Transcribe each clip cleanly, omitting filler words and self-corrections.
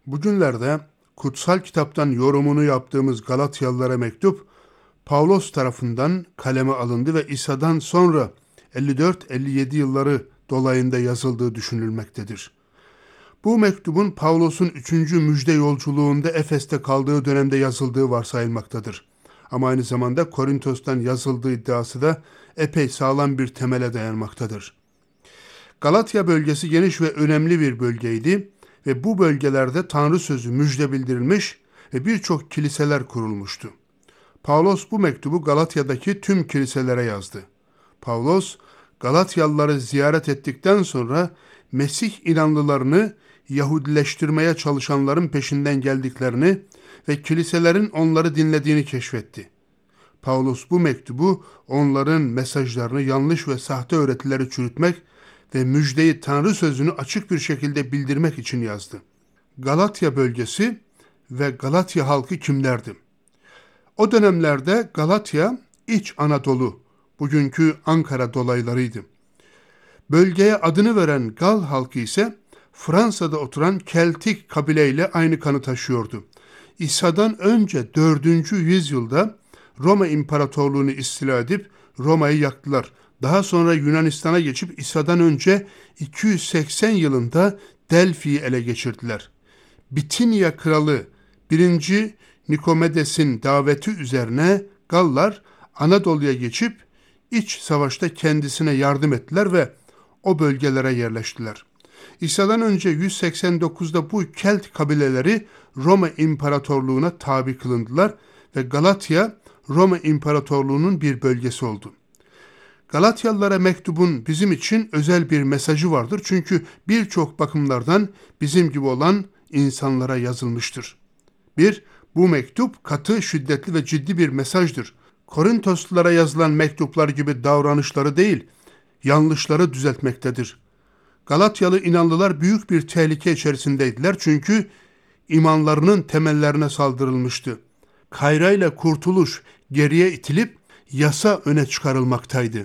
Bugünlerde kutsal kitaptan yorumunu yaptığımız Galatyalılara mektup, Pavlos tarafından kaleme alındı ve İsa'dan sonra 54-57 yılları dolayında yazıldığı düşünülmektedir. Bu mektubun Pavlos'un 3. müjde yolculuğunda Efes'te kaldığı dönemde yazıldığı varsayılmaktadır. Ama aynı zamanda Korintos'tan yazıldığı iddiası da epey sağlam bir temele dayanmaktadır. Galatya bölgesi geniş ve önemli bir bölgeydi ve bu bölgelerde Tanrı sözü müjde bildirilmiş ve birçok kiliseler kurulmuştu. Pavlos bu mektubu Galatya'daki tüm kiliselere yazdı. Pavlos, Galatyalıları ziyaret ettikten sonra Mesih inanlılarını Yahudileştirmeye çalışanların peşinden geldiklerini ve kiliselerin onları dinlediğini keşfetti. Pavlos bu mektubu onların mesajlarını yanlış ve sahte öğretileri çürütmek ve müjdeyi Tanrı sözünü açık bir şekilde bildirmek için yazdı. Galatya bölgesi ve Galatya halkı kimlerdi? O dönemlerde Galatya, İç Anadolu, bugünkü Ankara dolaylarıydı. Bölgeye adını veren Gal halkı ise Fransa'da oturan Keltik kabileyle aynı kanı taşıyordu. İsa'dan önce 4. yüzyılda Roma İmparatorluğunu istila edip Roma'yı yaktılar. Daha sonra Yunanistan'a geçip İsa'dan önce 280 yılında Delfi'yi ele geçirdiler. Bitinya kralı 1. Nikomedes'in daveti üzerine Gallar Anadolu'ya geçip iç savaşta kendisine yardım ettiler ve o bölgelere yerleştiler. İsa'dan önce 189'da bu Kelt kabileleri Roma İmparatorluğu'na tabi kılındılar ve Galatya Roma İmparatorluğu'nun bir bölgesi oldu. Galatyalılara mektubun bizim için özel bir mesajı vardır çünkü birçok bakımlardan bizim gibi olan insanlara yazılmıştır. 1. Bu mektup katı, şiddetli ve ciddi bir mesajdır. Korintoslulara yazılan mektuplar gibi davranışları değil, yanlışları düzeltmektedir. Galatyalı inanlılar büyük bir tehlike içerisindeydiler çünkü imanlarının temellerine saldırılmıştı. Kayrayla kurtuluş geriye itilip yasa öne çıkarılmaktaydı.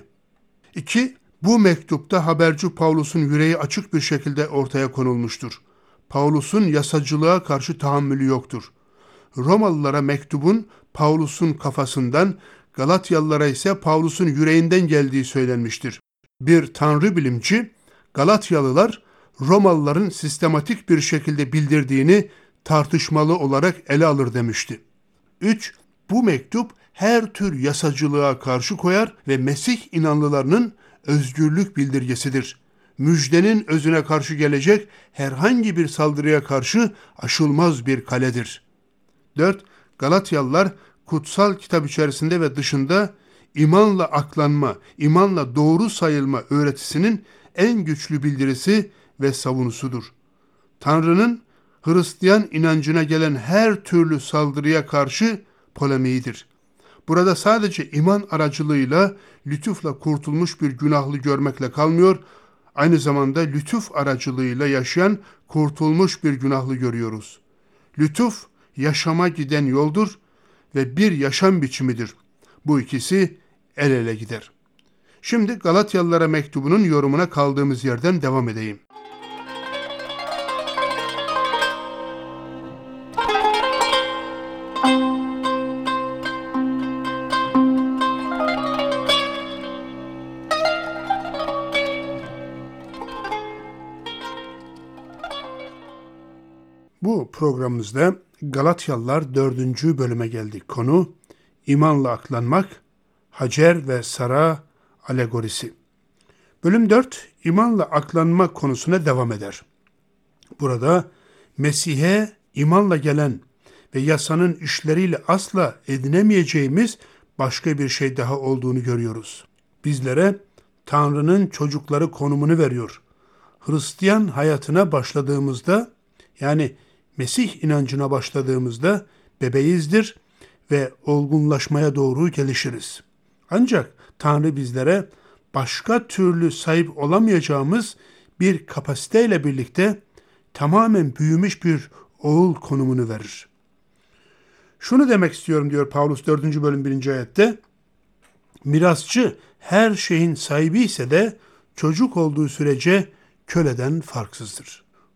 2. Bu mektupta haberci Pavlus'un yüreği açık bir şekilde ortaya konulmuştur. Pavlus'un yasacılığa karşı tahammülü yoktur. Romalılara mektubun Pavlus'un kafasından, Galatyalılara ise Pavlus'un yüreğinden geldiği söylenmiştir. Bir tanrı bilimci, Galatyalılar Romalıların sistematik bir şekilde bildirdiğini tartışmalı olarak ele alır demişti. 3. Bu mektup her tür yasacılığa karşı koyar ve Mesih inanlılarının özgürlük bildirgesidir. Müjdenin özüne karşı gelecek herhangi bir saldırıya karşı aşılmaz bir kaledir. 4. Galatyalılar kutsal kitap içerisinde ve dışında imanla aklanma, imanla doğru sayılma öğretisinin en güçlü bildirisi ve savunusudur. Tanrı'nın Hristiyan inancına gelen her türlü saldırıya karşı polemiğidir. Burada sadece iman aracılığıyla lütufla kurtulmuş bir günahlı görmekle kalmıyor, aynı zamanda lütuf aracılığıyla yaşayan kurtulmuş bir günahlı görüyoruz. Lütuf, yaşama giden yoldur ve bir yaşam biçimidir. Bu ikisi el ele gider. Şimdi Galatyalılara mektubunun yorumuna kaldığımız yerden devam edeyim. Bu programımızda Galatyalılar 4. bölüme geldik. Konu imanla aklanmak, Hacer ve Sara alegorisi. Bölüm 4, imanla aklanma konusuna devam eder. Burada Mesih'e imanla gelen ve yasanın işleriyle asla edinemeyeceğimiz başka bir şey daha olduğunu görüyoruz. Bizlere Tanrı'nın çocukları konumunu veriyor. Hristiyan hayatına başladığımızda, yani Mesih inancına başladığımızda bebeğizdir ve olgunlaşmaya doğru gelişiriz. Ancak Tanrı bizlere başka türlü sahip olamayacağımız bir kapasiteyle birlikte tamamen büyümüş bir oğul konumunu verir. Şunu demek istiyorum diyor Pavlus 4. bölüm 1. ayette. Mirasçı her şeyin sahibi ise de çocuk olduğu sürece köleden farksızdır.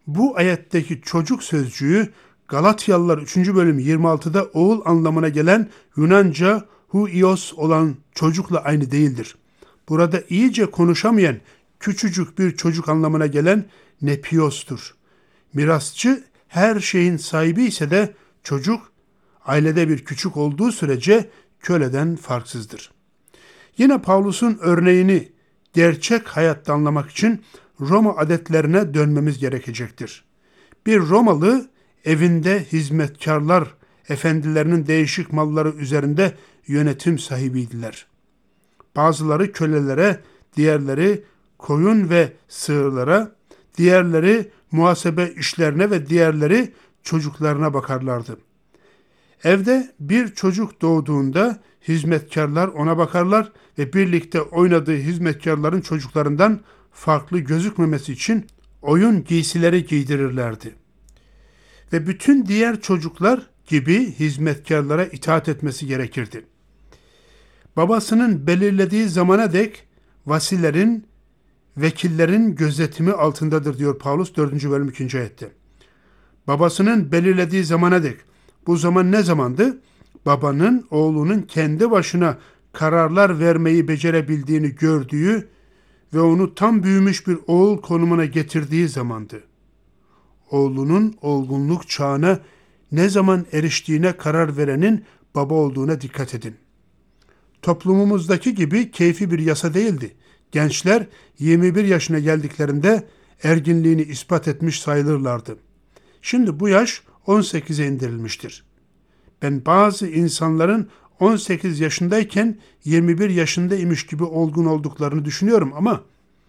Bu ayetteki çocuk sözcüğü Galatyalılar 3. bölüm 26'da oğul anlamına gelen Yunanca huios olan çocukla aynı değildir. Burada iyice konuşamayan küçücük bir çocuk anlamına gelen nepiostur. Mirasçı her şeyin sahibi ise de çocuk ailede bir küçük olduğu sürece köleden farksızdır. Yine Pavlus'un örneğini gerçek hayatta anlamak için Roma adetlerine dönmemiz gerekecektir. Bir Romalı evinde hizmetkarlar, efendilerinin değişik malları üzerinde yönetim sahibiydiler. Bazıları kölelere, diğerleri koyun ve sığırlara, diğerleri muhasebe işlerine ve diğerleri çocuklarına bakarlardı. Evde bir çocuk doğduğunda hizmetkarlar ona bakarlar ve birlikte oynadığı hizmetkarların çocuklarından farklı gözükmemesi için oyun giysileri giydirirlerdi. Ve bütün diğer çocuklar gibi hizmetkarlara itaat etmesi gerekirdi. Babasının belirlediği zamana dek vasilerin, vekillerin gözetimi altındadır diyor Pavlus 4. bölüm 2. ayette. Babasının belirlediği zamana dek. Bu zaman ne zamandı? Babanın oğlunun kendi başına kararlar vermeyi becerebildiğini gördüğü ve onu tam büyümüş bir oğul konumuna getirdiği zamandı. Oğlunun olgunluk çağına ne zaman eriştiğine karar verenin baba olduğuna dikkat edin. Toplumumuzdaki gibi keyfi bir yasa değildi. Gençler 21 yaşına geldiklerinde erginliğini ispat etmiş sayılırlardı. Şimdi bu yaş 18'e indirilmiştir. Ben bazı insanların 18 yaşındayken 21 yaşındaymış gibi olgun olduklarını düşünüyorum ama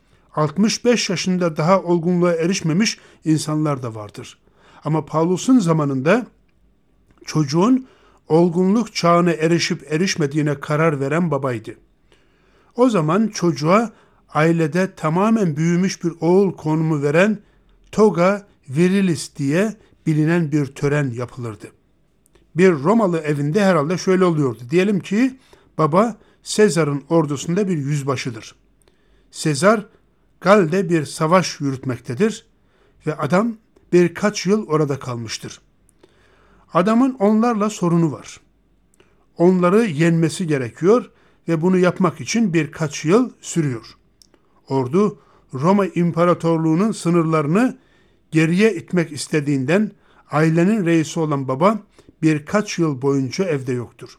65 yaşında daha olgunluğa erişmemiş insanlar da vardır. Ama Pavlus'un zamanında çocuğun olgunluk çağına erişip erişmediğine karar veren babaydı. O zaman çocuğa ailede tamamen büyümüş bir oğul konumu veren toga virilis diye bilinen bir tören yapılırdı. Bir Romalı evinde herhalde şöyle oluyordu. Diyelim ki baba Sezar'ın ordusunda bir yüzbaşıdır. Sezar Gal'de bir savaş yürütmektedir ve adam birkaç yıl orada kalmıştır. Adamın onlarla sorunu var. Onları yenmesi gerekiyor ve bunu yapmak için birkaç yıl sürüyor. Ordu Roma İmparatorluğu'nun sınırlarını geriye itmek istediğinden ailenin reisi olan baba birkaç yıl boyunca evde yoktur.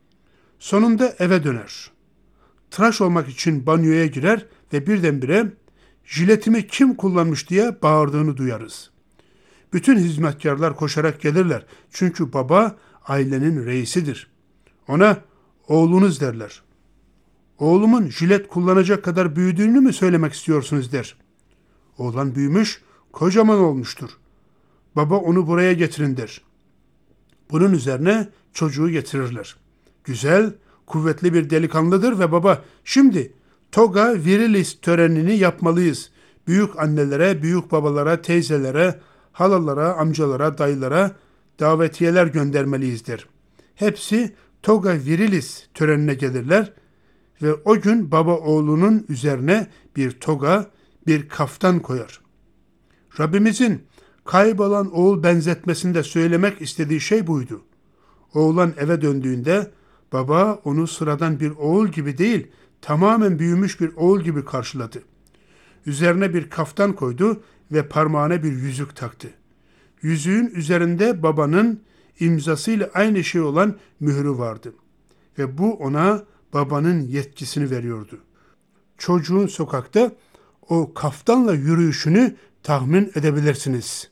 Sonunda eve döner. Tıraş olmak için banyoya girer ve birdenbire jiletimi kim kullanmış diye bağırdığını duyarız. Bütün hizmetkarlar koşarak gelirler. Çünkü baba ailenin reisidir. Ona oğlunuz derler. Oğlumun jilet kullanacak kadar büyüdüğünü mü söylemek istiyorsunuz der. Oğlan büyümüş, kocaman olmuştur. Baba onu buraya getirin der. Bunun üzerine çocuğu getirirler. Güzel, kuvvetli bir delikanlıdır ve baba şimdi toga virilis törenini yapmalıyız. Büyük annelere, büyük babalara, teyzelere, halalara, amcalara, dayılara davetiyeler göndermeliyiz der. Hepsi toga virilis törenine gelirler ve o gün baba oğlunun üzerine bir toga, bir kaftan koyar. Rabbimizin kaybolan oğul benzetmesinde söylemek istediği şey buydu. Oğlan eve döndüğünde baba onu sıradan bir oğul gibi değil, tamamen büyümüş bir oğul gibi karşıladı. Üzerine bir kaftan koydu ve parmağına bir yüzük taktı. Yüzüğün üzerinde babanın imzasıyla aynı şey olan mührü vardı. Ve bu ona babanın yetkisini veriyordu. Çocuğun sokakta o kaftanla yürüyüşünü tahmin edebilirsiniz.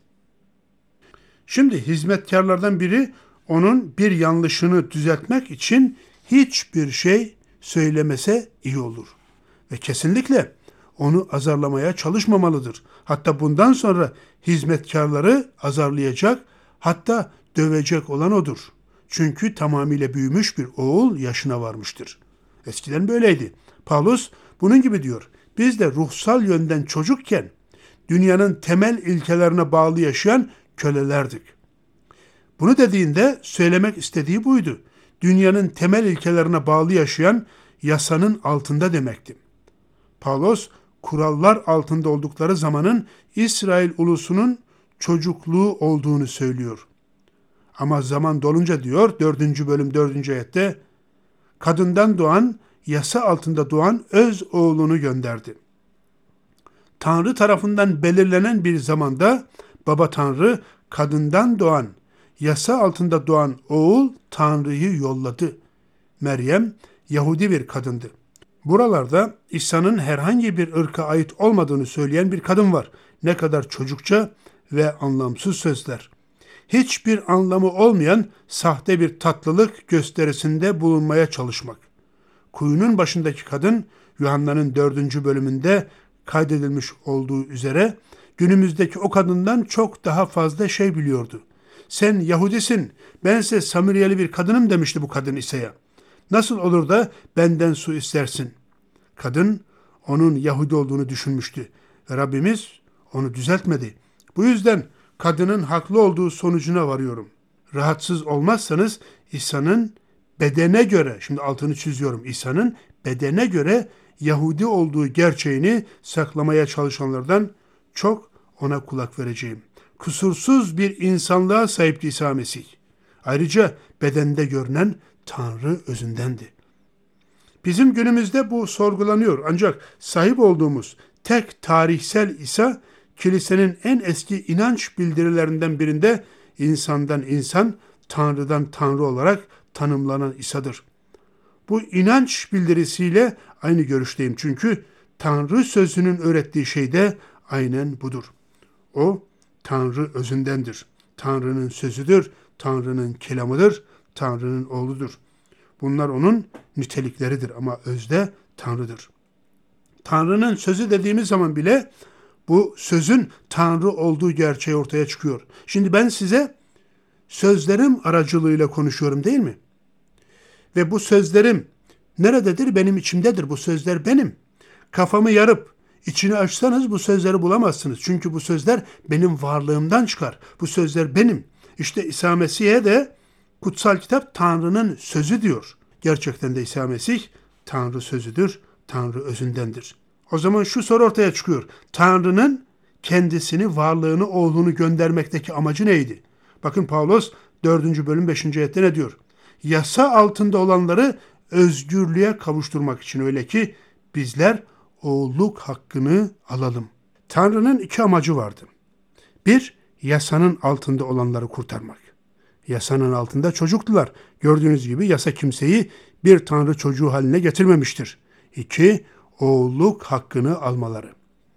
Şimdi hizmetkarlardan biri onun bir yanlışını düzeltmek için hiçbir şey söylemese iyi olur. Ve kesinlikle onu azarlamaya çalışmamalıdır. Hatta bundan sonra hizmetkarları azarlayacak, hatta dövecek olan odur. Çünkü tamamıyla büyümüş bir oğul yaşına varmıştır. Eskiden böyleydi. Pavlus bunun gibi diyor. Biz de ruhsal yönden çocukken dünyanın temel ilkelerine bağlı yaşayan kölelerdik. Bunu dediğinde söylemek istediği buydu. Dünyanın temel ilkelerine bağlı yaşayan yasanın altında demekti. Pavlos kurallar altında oldukları zamanın İsrail ulusunun çocukluğu olduğunu söylüyor. Ama zaman dolunca diyor 4. bölüm 4. ayette kadından doğan, yasa altında doğan öz oğlunu gönderdi. Tanrı tarafından belirlenen bir zamanda Baba Tanrı kadından doğan, yasa altında doğan oğul Tanrı'yı yolladı. Meryem Yahudi bir kadındı. Buralarda İsa'nın herhangi bir ırka ait olmadığını söyleyen bir kadın var. Ne kadar çocukça ve anlamsız sözler. Hiçbir anlamı olmayan sahte bir tatlılık gösterisinde bulunmaya çalışmak. Kuyunun başındaki kadın Yuhanna'nın 4. bölümünde kaydedilmiş olduğu üzere günümüzdeki o kadından çok daha fazla şey biliyordu. Sen Yahudisin, bense Samiriyeli bir kadınım demişti bu kadın İsa'ya. Nasıl olur da benden su istersin? Kadın onun Yahudi olduğunu düşünmüştü ve Rabbimiz onu düzeltmedi. Bu yüzden kadının haklı olduğu sonucuna varıyorum. Rahatsız olmazsanız İsa'nın bedene göre, şimdi altını çiziyorum, İsa'nın bedene göre Yahudi olduğu gerçeğini saklamaya çalışanlardan çok ona kulak vereceğim. Kusursuz bir insanlığa sahipti İsa Mesih. Ayrıca bedende görünen Tanrı özündendi. Bizim günümüzde bu sorgulanıyor ancak sahip olduğumuz tek tarihsel İsa, kilisenin en eski inanç bildirilerinden birinde insandan insan, Tanrı'dan Tanrı olarak tanımlanan İsa'dır. Bu inanç bildirisiyle aynı görüşteyim çünkü Tanrı sözünün öğrettiği şey de aynen budur. O Tanrı özündendir. Tanrı'nın sözüdür, Tanrı'nın kelamıdır, Tanrı'nın oğludur. Bunlar onun nitelikleridir ama özde Tanrı'dır. Tanrı'nın sözü dediğimiz zaman bile bu sözün Tanrı olduğu gerçeği ortaya çıkıyor. Şimdi ben size sözlerim aracılığıyla konuşuyorum değil mi? Ve bu sözlerim nerededir? Benim içimdedir. Bu sözler benim. Kafamı yarıp içini açsanız bu sözleri bulamazsınız. Çünkü bu sözler benim varlığımdan çıkar. Bu sözler benim. İşte İsa Mesih'e de kutsal kitap Tanrı'nın sözü diyor. Gerçekten de İsa Mesih Tanrı sözüdür, Tanrı özündendir. O zaman şu soru ortaya çıkıyor. Tanrı'nın kendisini, varlığını, oğlunu göndermekteki amacı neydi? Bakın Pavlos 4. bölüm 5. ayette ne diyor? Yasa altında olanları özgürlüğe kavuşturmak için öyle ki bizler oğulluk hakkını alalım. Tanrı'nın 2 amacı vardı. 1, yasanın altında olanları kurtarmak. Yasanın altında çocuktular. Gördüğünüz gibi yasa kimseyi bir Tanrı çocuğu haline getirmemiştir. 2, oğulluk hakkını almaları.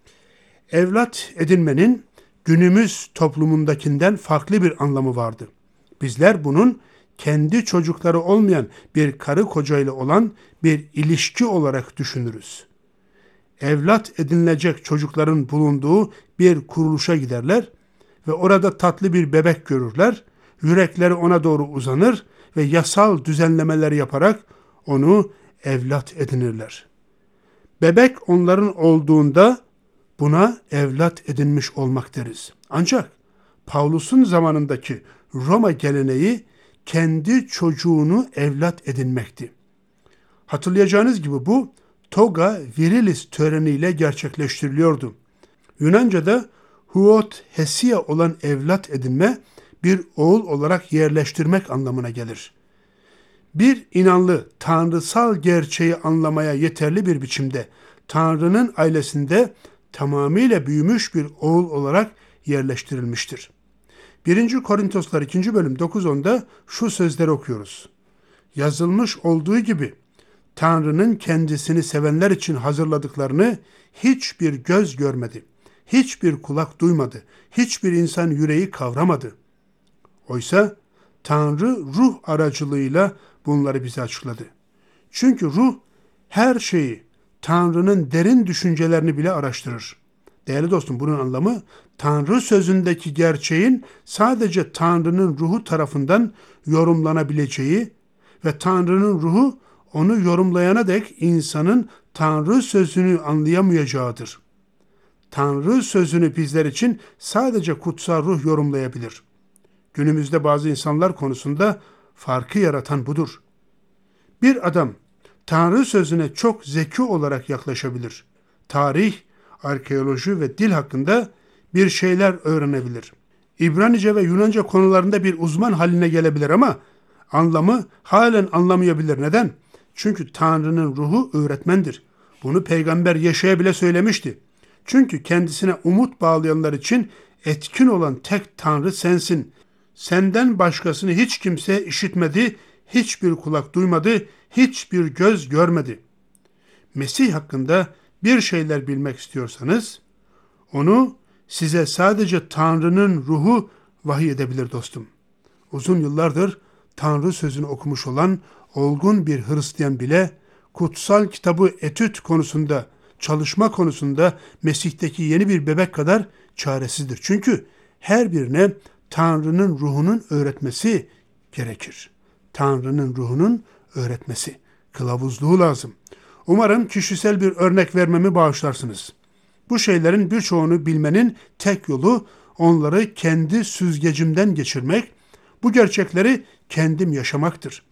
Evlat edinmenin günümüz toplumundakinden farklı bir anlamı vardı. Bizler bunun kendi çocukları olmayan bir karı kocayla olan bir ilişki olarak düşünürüz. Evlat edinilecek çocukların bulunduğu bir kuruluşa giderler ve orada tatlı bir bebek görürler. Yürekleri ona doğru uzanır ve yasal düzenlemeler yaparak onu evlat edinirler. Bebek onların olduğunda buna evlat edinmiş olmak deriz. Ancak Pavlus'un zamanındaki Roma geleneği kendi çocuğunu evlat edinmekti. Hatırlayacağınız gibi bu toga virilis töreniyle gerçekleştiriliyordu. Yunanca'da huot hesia olan evlat edinme bir oğul olarak yerleştirmek anlamına gelir. Bir inanlı tanrısal gerçeği anlamaya yeterli bir biçimde Tanrı'nın ailesinde tamamıyla büyümüş bir oğul olarak yerleştirilmiştir. 1. Korintoslar 2. bölüm 9-10'da şu sözleri okuyoruz. Yazılmış olduğu gibi Tanrı'nın kendisini sevenler için hazırladıklarını hiçbir göz görmedi, hiçbir kulak duymadı, hiçbir insan yüreği kavramadı. Oysa Tanrı ruh aracılığıyla bunları bize açıkladı. Çünkü ruh her şeyi, Tanrı'nın derin düşüncelerini bile araştırır. Değerli dostum, bunun anlamı Tanrı sözündeki gerçeğin sadece Tanrı'nın ruhu tarafından yorumlanabileceği ve Tanrı'nın ruhu onu yorumlayana dek insanın Tanrı sözünü anlayamayacağıdır. Tanrı sözünü bizler için sadece kutsal ruh yorumlayabilir. Günümüzde bazı insanlar konusunda farkı yaratan budur. Bir adam Tanrı sözüne çok zeki olarak yaklaşabilir. Tarih, arkeoloji ve dil hakkında bir şeyler öğrenebilir. İbranice ve Yunanca konularında bir uzman haline gelebilir ama anlamı halen anlamayabilir. Neden? Çünkü Tanrı'nın ruhu öğretmendir. Bunu Peygamber Yeşaya bile söylemişti. Çünkü kendisine umut bağlayanlar için etkin olan tek Tanrı sensin. Senden başkasını hiç kimse işitmedi, hiçbir kulak duymadı, hiçbir göz görmedi. Mesih hakkında bir şeyler bilmek istiyorsanız, onu size sadece Tanrı'nın ruhu vahiy edebilir dostum. Uzun yıllardır Tanrı sözünü okumuş olan olgun bir Hristiyan bile kutsal kitabı etüt konusunda, çalışma konusunda Mesih'teki yeni bir bebek kadar çaresizdir. Çünkü her birine Tanrı'nın ruhunun öğretmesi gerekir. Tanrı'nın ruhunun öğretmesi, kılavuzluğu lazım. Umarım kişisel bir örnek vermemi bağışlarsınız. Bu şeylerin birçoğunu bilmenin tek yolu onları kendi süzgecimden geçirmek, bu gerçekleri kendim yaşamaktır.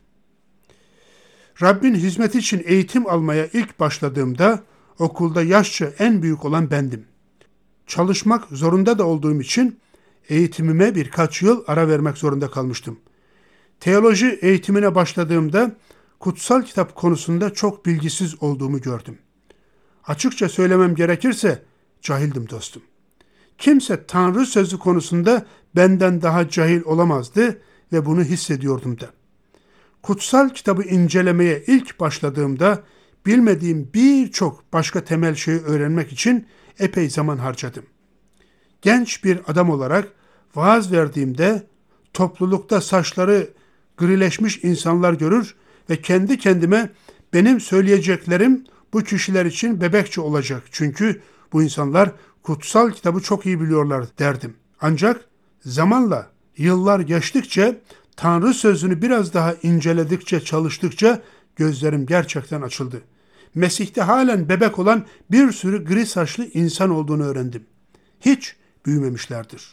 Rabbin hizmeti için eğitim almaya ilk başladığımda okulda yaşça en büyük olan bendim. Çalışmak zorunda da olduğum için eğitimime birkaç yıl ara vermek zorunda kalmıştım. Teoloji eğitimine başladığımda kutsal kitap konusunda çok bilgisiz olduğumu gördüm. Açıkça söylemem gerekirse cahildim dostum. Kimse Tanrı sözü konusunda benden daha cahil olamazdı ve bunu hissediyordum da. Kutsal kitabı incelemeye ilk başladığımda bilmediğim birçok başka temel şeyi öğrenmek için epey zaman harcadım. Genç bir adam olarak vaaz verdiğimde toplulukta saçları grileşmiş insanlar görür ve kendi kendime benim söyleyeceklerim bu kişiler için bebekçe olacak. Çünkü bu insanlar kutsal kitabı çok iyi biliyorlar derdim. Ancak zamanla, yıllar geçtikçe, Tanrı sözünü biraz daha inceledikçe, çalıştıkça gözlerim gerçekten açıldı. Mesih'te halen bebek olan bir sürü gri saçlı insan olduğunu öğrendim. Hiç büyümemişlerdir.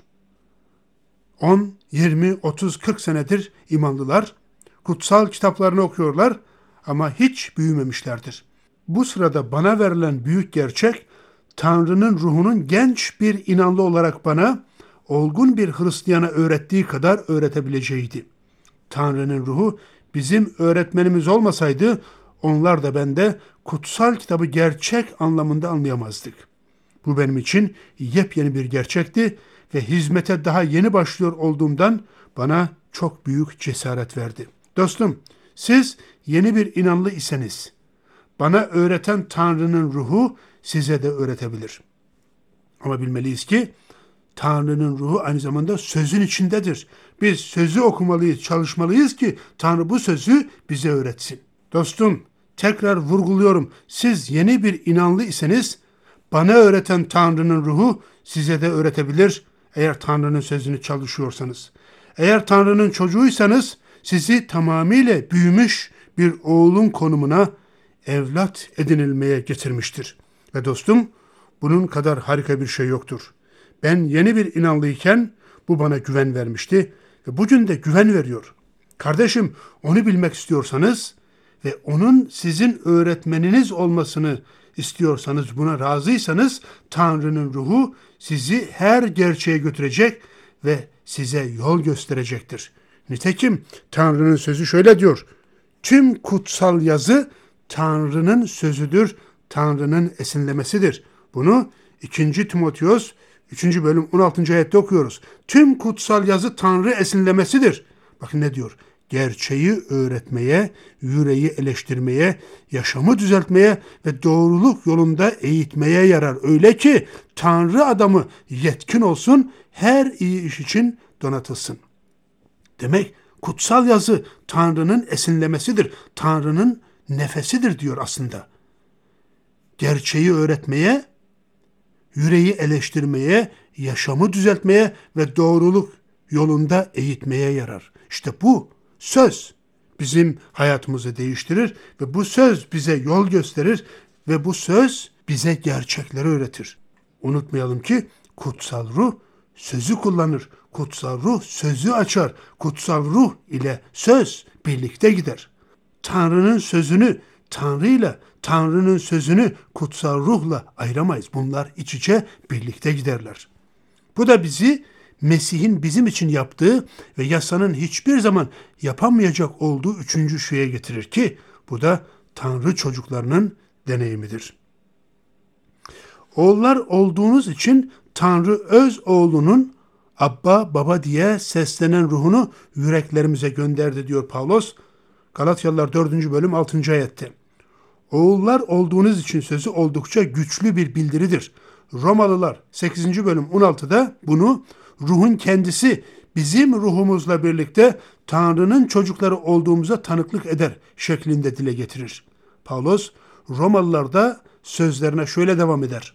10, 20, 30, 40 senedir imanlılar, kutsal kitaplarını okuyorlar ama hiç büyümemişlerdir. Bu sırada bana verilen büyük gerçek, Tanrı'nın ruhunun genç bir inanlı olarak bana, olgun bir Hristiyana öğrettiği kadar öğretebileceğiydi. Tanrı'nın ruhu bizim öğretmenimiz olmasaydı, onlar da ben de kutsal kitabı gerçek anlamında anlayamazdık. Bu benim için yepyeni bir gerçekti ve hizmete daha yeni başlıyor olduğumdan bana çok büyük cesaret verdi. Dostum, siz yeni bir inanlı iseniz, bana öğreten Tanrı'nın ruhu size de öğretebilir. Ama bilmeliyiz ki Tanrı'nın ruhu aynı zamanda sözün içindedir. Biz sözü okumalıyız, çalışmalıyız ki Tanrı bu sözü bize öğretsin. Dostum, tekrar vurguluyorum. Siz yeni bir inanlı iseniz bana öğreten Tanrı'nın ruhu size de öğretebilir eğer Tanrı'nın sözünü çalışıyorsanız. Eğer Tanrı'nın çocuğuysanız sizi tamamıyla büyümüş bir oğlun konumuna evlat edinilmeye getirmiştir. Ve dostum, bunun kadar harika bir şey yoktur. Ben yeni bir inanlıyken bu bana güven vermişti ve bugün de güven veriyor. Kardeşim, onu bilmek istiyorsanız ve onun sizin öğretmeniniz olmasını istiyorsanız, buna razıysanız Tanrı'nın ruhu sizi her gerçeğe götürecek ve size yol gösterecektir. Nitekim Tanrı'nın sözü şöyle diyor: tüm kutsal yazı Tanrı'nın sözüdür, Tanrı'nın esinlemesidir. Bunu 2. Timoteos 3. bölüm 16. ayette okuyoruz. Tüm kutsal yazı Tanrı esinlemesidir. Bakın ne diyor? Gerçeği öğretmeye, yüreği eleştirmeye, yaşamı düzeltmeye ve doğruluk yolunda eğitmeye yarar. Öyle ki Tanrı adamı yetkin olsun, her iyi iş için donatılsın. Demek kutsal yazı Tanrı'nın esinlemesidir. Tanrı'nın nefesidir diyor aslında. Gerçeği öğretmeye, yüreği eleştirmeye, yaşamı düzeltmeye ve doğruluk yolunda eğitmeye yarar. İşte bu söz bizim hayatımızı değiştirir ve bu söz bize yol gösterir ve bu söz bize gerçekleri öğretir. Unutmayalım ki kutsal ruh sözü kullanır. Kutsal ruh sözü açar. Kutsal ruh ile söz birlikte gider. Tanrı'nın sözünü Tanrı'yla, Tanrı'nın sözünü kutsal ruhla ayıramayız. Bunlar iç içe birlikte giderler. Bu da bizi Mesih'in bizim için yaptığı ve yasanın hiçbir zaman yapamayacak olduğu üçüncü şeye getirir ki bu da Tanrı çocuklarının deneyimidir. Oğullar olduğunuz için Tanrı öz oğlunun Abba, Baba diye seslenen ruhunu yüreklerimize gönderdi diyor Pavlos. Galatyalılar 4. bölüm 6. ayette. Oğullar olduğunuz için sözü oldukça güçlü bir bildiridir. Romalılar 8. bölüm 16'da bunu ruhun kendisi bizim ruhumuzla birlikte Tanrı'nın çocukları olduğumuza tanıklık eder şeklinde dile getirir. Pavlos Romalılarda sözlerine şöyle devam eder.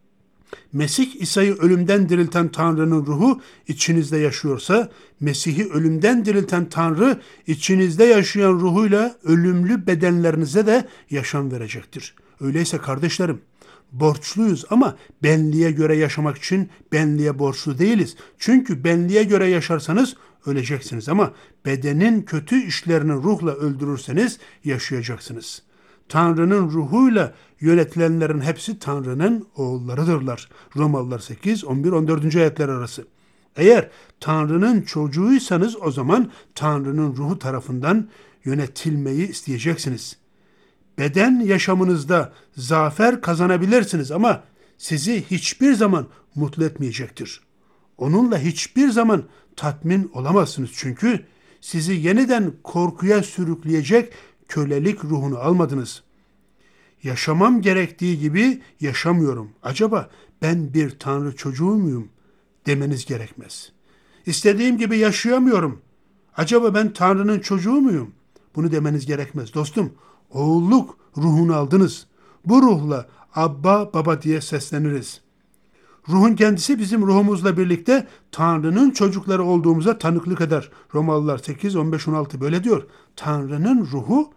Mesih İsa'yı ölümden dirilten Tanrı'nın ruhu içinizde yaşıyorsa, Mesih'i ölümden dirilten Tanrı içinizde yaşayan ruhuyla ölümlü bedenlerinize de yaşam verecektir. Öyleyse kardeşlerim, borçluyuz ama benliğe göre yaşamak için benliğe borçlu değiliz. Çünkü benliğe göre yaşarsanız öleceksiniz ama bedenin kötü işlerini ruhla öldürürseniz yaşayacaksınız. Tanrı'nın ruhuyla yönetilenlerin hepsi Tanrı'nın oğullarıdırlar. Romalılar 8, 11, 14. ayetler arası. Eğer Tanrı'nın çocuğuysanız o zaman Tanrı'nın ruhu tarafından yönetilmeyi isteyeceksiniz. Beden yaşamınızda zafer kazanabilirsiniz ama sizi hiçbir zaman mutlu etmeyecektir. Onunla hiçbir zaman tatmin olamazsınız çünkü sizi yeniden korkuya sürükleyecek kölelik ruhunu almadınız. Yaşamam gerektiği gibi yaşamıyorum. Acaba ben bir Tanrı çocuğu muyum demeniz gerekmez. İstediğim gibi yaşayamıyorum. Acaba ben Tanrı'nın çocuğu muyum? Bunu demeniz gerekmez. Dostum, oğulluk ruhunu aldınız. Bu ruhla Abba, Baba diye sesleniriz. Ruhun kendisi bizim ruhumuzla birlikte Tanrı'nın çocukları olduğumuza tanıklık eder. Romalılar 8, 15, 16 böyle diyor. Tanrı'nın ruhu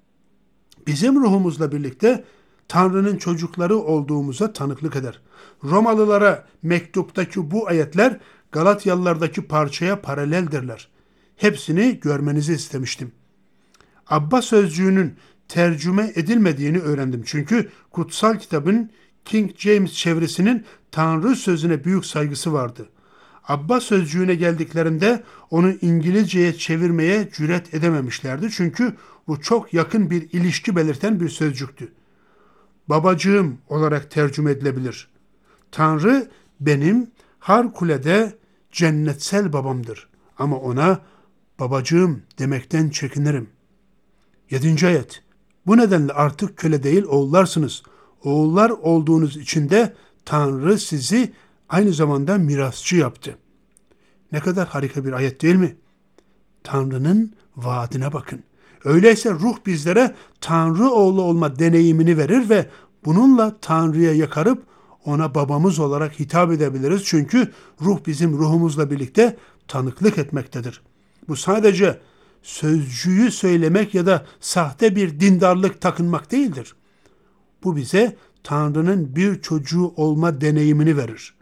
bizim ruhumuzla birlikte Tanrı'nın çocukları olduğumuza tanıklık eder. Romalılara mektuptaki bu ayetler Galatyalılardaki parçaya paraleldirler. Hepsini görmenizi istemiştim. Abba sözcüğünün tercüme edilmediğini öğrendim. Çünkü kutsal kitabın King James çevirisinin Tanrı sözüne büyük saygısı vardı. Abba sözcüğüne geldiklerinde onu İngilizceye çevirmeye cüret edememişlerdi. Çünkü bu çok yakın bir ilişki belirten bir sözcüktü. Babacığım olarak tercüme edilebilir. Tanrı benim harikulade cennetsel babamdır. Ama ona babacığım demekten çekinirim. 7. ayet. Bu nedenle artık köle değil oğullarsınız. Oğullar olduğunuz için de Tanrı sizi aynı zamanda mirasçı yaptı. Ne kadar harika bir ayet değil mi? Tanrı'nın vaadine bakın. Öyleyse ruh bizlere Tanrı oğlu olma deneyimini verir ve bununla Tanrı'ya yakarıp ona babamız olarak hitap edebiliriz. Çünkü ruh bizim ruhumuzla birlikte tanıklık etmektedir. Bu sadece sözcüğü söylemek ya da sahte bir dindarlık takınmak değildir. Bu bize Tanrı'nın bir çocuğu olma deneyimini verir.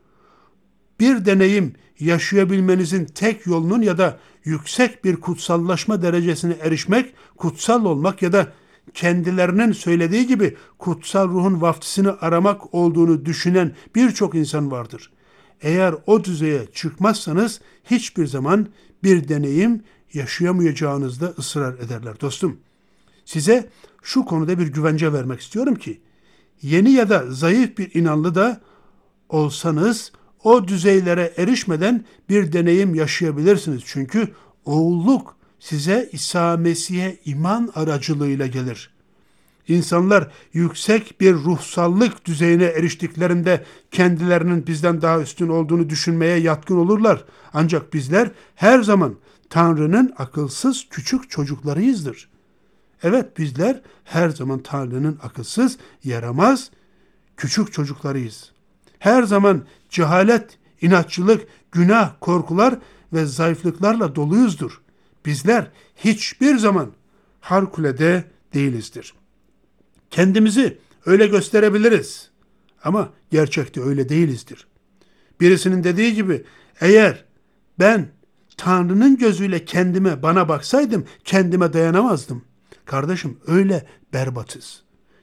Bir deneyim yaşayabilmenizin tek yolunun ya da yüksek bir kutsallaşma derecesine erişmek, kutsal olmak ya da kendilerinin söylediği gibi kutsal ruhun vaftisini aramak olduğunu düşünen birçok insan vardır. Eğer o düzeye çıkmazsanız hiçbir zaman bir deneyim yaşayamayacağınızda ısrar ederler. Dostum, size şu konuda bir güvence vermek istiyorum ki, yeni ya da zayıf bir inanlı da olsanız o düzeylere erişmeden bir deneyim yaşayabilirsiniz. Çünkü oğulluk size İsa Mesih'e iman aracılığıyla gelir. İnsanlar yüksek bir ruhsallık düzeyine eriştiklerinde kendilerinin bizden daha üstün olduğunu düşünmeye yatkın olurlar. Ancak bizler her zaman Tanrı'nın akılsız küçük çocuklarıyızdır. Evet, bizler her zaman Tanrı'nın akılsız, yaramaz küçük çocuklarıyız. Her zaman cehalet, inatçılık, günah, korkular ve zayıflıklarla doluyuzdur. Bizler hiçbir zaman harikulade değilizdir. Kendimizi öyle gösterebiliriz ama gerçekte öyle değilizdir. Birisinin dediği gibi, eğer ben Tanrı'nın gözüyle bana baksaydım kendime dayanamazdım. Kardeşim, öyle berbatız.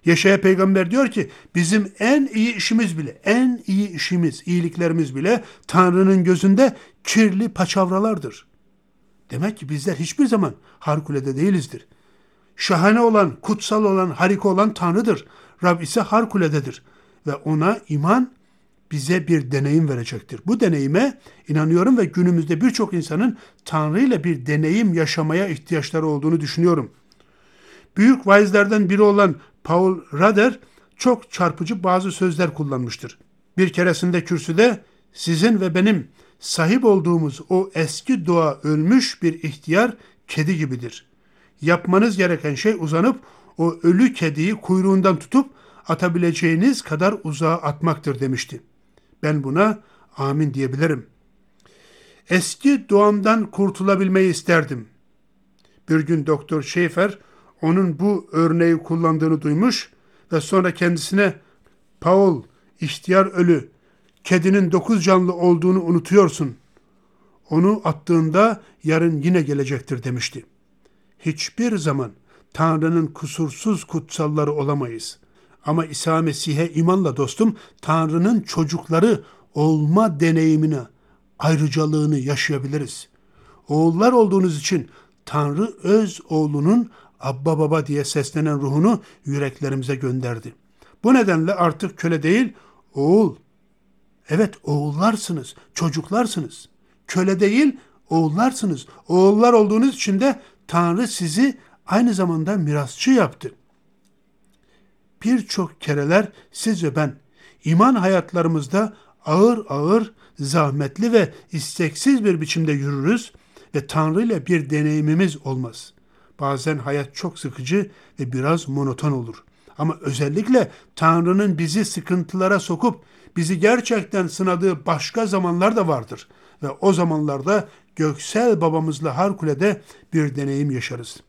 Yeşaya peygamber diyor ki bizim en iyi işimiz bile, en iyi işimiz, iyiliklerimiz bile Tanrı'nın gözünde kirli paçavralardır. Demek ki bizler hiçbir zaman harikulade değilizdir. Şahane olan, kutsal olan, harika olan Tanrı'dır. Rab ise harikuladedir. Ve ona iman bize bir deneyim verecektir. Bu deneyime inanıyorum ve günümüzde birçok insanın Tanrı ile bir deneyim yaşamaya ihtiyaçları olduğunu düşünüyorum. Büyük vaizlerden biri olan Paul Rader çok çarpıcı bazı sözler kullanmıştır. Bir keresinde kürsüde sizin ve benim sahip olduğumuz o eski doğa ölmüş bir ihtiyar kedi gibidir. Yapmanız gereken şey uzanıp o ölü kediyi kuyruğundan tutup atabileceğiniz kadar uzağa atmaktır demişti. Ben buna amin diyebilirim. Eski doğamdan kurtulabilmeyi isterdim. Bir gün Doktor Schaefer onun bu örneği kullandığını duymuş ve sonra kendisine Paul, ihtiyar ölü, kedinin 9 canlı olduğunu unutuyorsun. Onu attığında yarın yine gelecektir demişti. Hiçbir zaman Tanrı'nın kusursuz kutsalları olamayız. Ama İsa Mesih'e imanla dostum, Tanrı'nın çocukları olma deneyimini, ayrıcalığını yaşayabiliriz. Oğullar olduğunuz için Tanrı öz oğlunun Abba Baba diye seslenen ruhunu yüreklerimize gönderdi. Bu nedenle artık köle değil, oğul. Evet, oğullarsınız, çocuklarsınız. Köle değil, oğullarsınız. Oğullar olduğunuz için de Tanrı sizi aynı zamanda mirasçı yaptı. Birçok kereler siz ve ben iman hayatlarımızda ağır ağır, zahmetli ve isteksiz bir biçimde yürürüz ve Tanrı ile bir deneyimimiz olmaz. Bazen hayat çok sıkıcı ve biraz monoton olur. Ama özellikle Tanrı'nın bizi sıkıntılara sokup bizi gerçekten sınadığı başka zamanlar da vardır. Ve o zamanlarda göksel babamızla harikulade bir deneyim yaşarız.